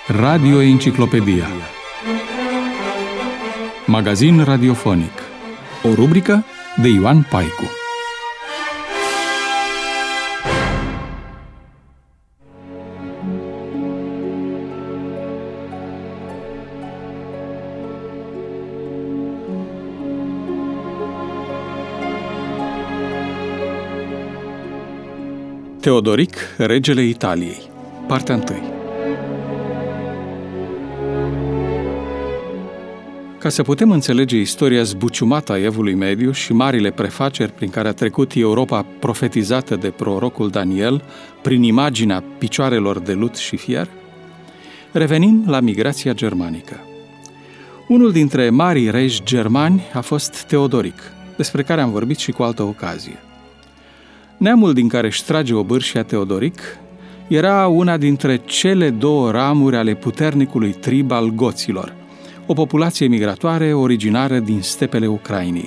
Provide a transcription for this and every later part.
Radio Enciclopedia. Magazin radiofonic. O rubrică de Ioan Paicu. Teodoric, regele Italiei. Partea 1. Ca să putem înțelege istoria zbuciumată a Evului Mediu și marile prefaceri prin care a trecut Europa profetizată de prorocul Daniel prin imaginea picioarelor de lut și fier, revenim la migrația germanică. Unul dintre marii regi germani a fost Teodoric, despre care am vorbit și cu altă ocazie. Neamul din care își trage obârșia Teodoric era una dintre cele două ramuri ale puternicului trib al goților, o populație migratoare originară din stepele Ucrainei.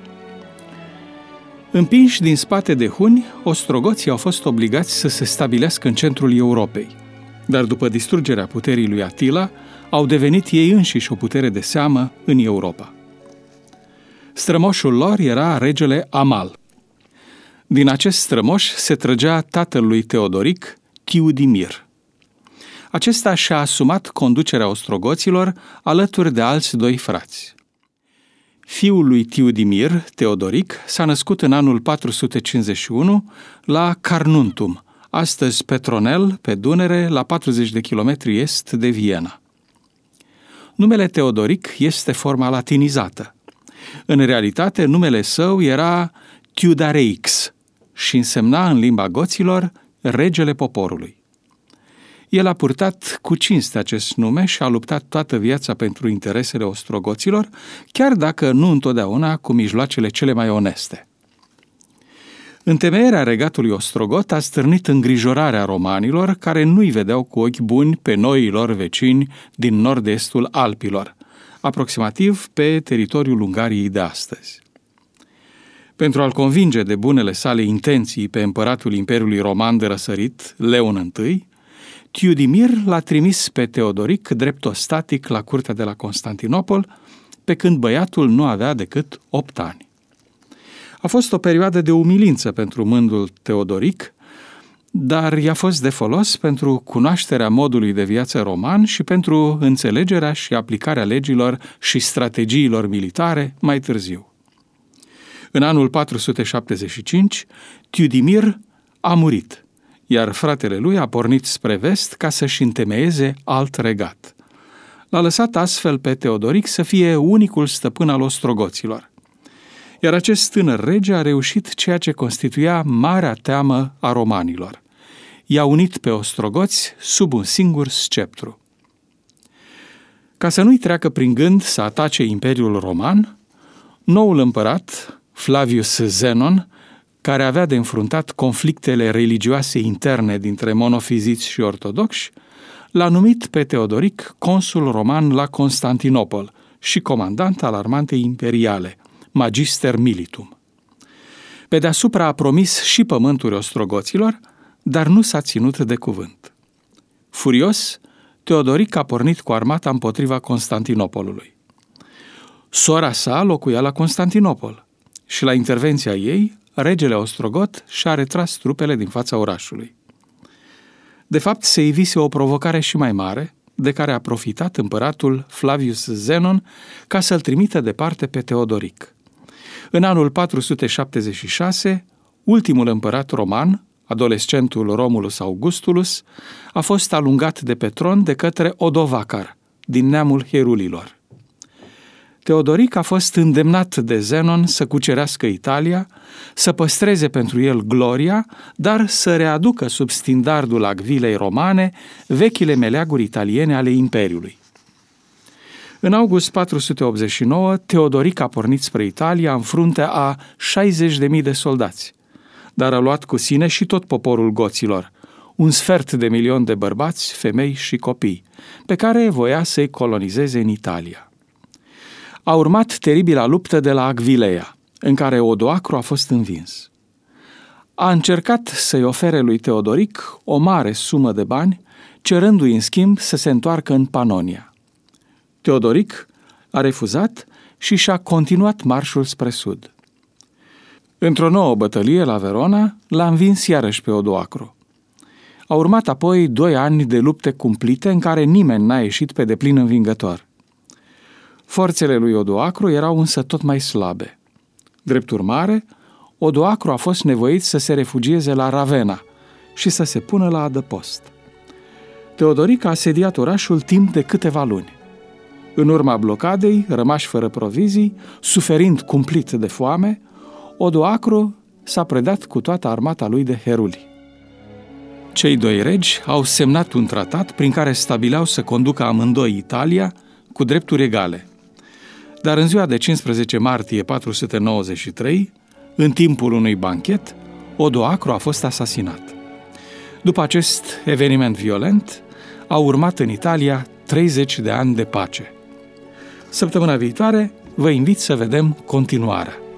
Împinși din spate de huni, ostrogoții au fost obligați să se stabilească în centrul Europei, dar după distrugerea puterii lui Atila, au devenit ei înșiși o putere de seamă în Europa. Strămoșul lor era regele Amal. Din acest strămoș se trăgea tatăl lui Teodoric, Tiudimir. Acesta și-a asumat conducerea ostrogoților alături de alți doi frați. Fiul lui Tiudimir, Teodoric, s-a născut în anul 451 la Carnuntum, astăzi Petronel, pe Dunăre, la 40 de kilometri est de Viena. Numele Teodoric este forma latinizată. În realitate, numele său era Tiudareix și însemna în limba goților regele poporului. El a purtat cu cinste acest nume și a luptat toată viața pentru interesele ostrogoților, chiar dacă nu întotdeauna cu mijloacele cele mai oneste. Întemeierea regatului ostrogot a stârnit îngrijorarea romanilor, care nu-i vedeau cu ochi buni pe noii lor vecini din nord-estul Alpilor, aproximativ pe teritoriul Ungariei de astăzi. Pentru a-l convinge de bunele sale intenții pe împăratul Imperiului Roman de răsărit, Leon I, Tiudimir l-a trimis pe Teodoric drept ostatik la curtea de la Constantinopol, pe când băiatul nu avea decât 8 ani. A fost o perioadă de umilință pentru mândrul Teodoric, dar i-a fost de folos pentru cunoașterea modului de viață roman și pentru înțelegerea și aplicarea legilor și strategiilor militare mai târziu. În anul 475, Tiudimir a murit, iar fratele lui a pornit spre vest ca să-și întemeieze alt regat. L-a lăsat astfel pe Teodoric să fie unicul stăpân al ostrogoților. Iar acest tânăr rege a reușit ceea ce constituia marea teamă a romanilor. I-a unit pe ostrogoți sub un singur sceptru. Ca să nu-i treacă prin gând să atace Imperiul Roman, noul împărat, Flavius Zenon, care avea de înfruntat conflictele religioase interne dintre monofiziți și ortodoxi, l-a numit pe Teodoric consul roman la Constantinopol și comandant al armatei imperiale, Magister Militum. Pe deasupra a promis și pământuri ostrogoților, dar nu s-a ținut de cuvânt. Furios, Teodoric a pornit cu armata împotriva Constantinopolului. Sora sa locuia la Constantinopol și la intervenția ei, regele ostrogot și-a retras trupele din fața orașului. De fapt, se ivise o provocare și mai mare, de care a profitat împăratul Flavius Zenon ca să-l trimită departe pe Teodoric. În anul 476, ultimul împărat roman, adolescentul Romulus Augustulus, a fost alungat de pe tron de către Odovacar, din neamul Herulilor. Teodoric a fost îndemnat de Zenon să cucerească Italia, să păstreze pentru el gloria, dar să readucă sub stindardul Acvilei romane vechile meleaguri italiene ale Imperiului. În august 489, Teodoric a pornit spre Italia în fruntea a 60.000 de soldați, dar a luat cu sine și tot poporul goților, 250.000 de bărbați, femei și copii, pe care voia să-i colonizeze în Italia. A urmat teribila luptă de la Acvilea, în care Odoacru a fost învins. a încercat să-i ofere lui Teodoric o mare sumă de bani, cerându-i în schimb să se întoarcă în Panonia. Teodoric a refuzat și și-a continuat marșul spre sud. Într-o nouă bătălie la Verona, l-a învins iarăși pe Odoacru. Au urmat apoi 2 ani de lupte cumplite în care nimeni n-a ieșit pe deplin învingător. Forțele lui Odoacru erau însă tot mai slabe. Drept urmare, Odoacru a fost nevoit să se refugieze la Ravenna și să se pună la adăpost. Teodoric a asediat orașul timp de câteva luni. În urma blocadei, rămași fără provizii, suferind cumplit de foame, Odoacru s-a predat cu toată armata lui de heruli. Cei 2 regi au semnat un tratat prin care stabileau să conducă amândoi Italia cu drepturi egale. Dar în ziua de 15 martie 493, în timpul unui banchet, Odoacru a fost asasinat. După acest eveniment violent, au urmat în Italia 30 de ani de pace. Săptămâna viitoare vă invit să vedem continuarea.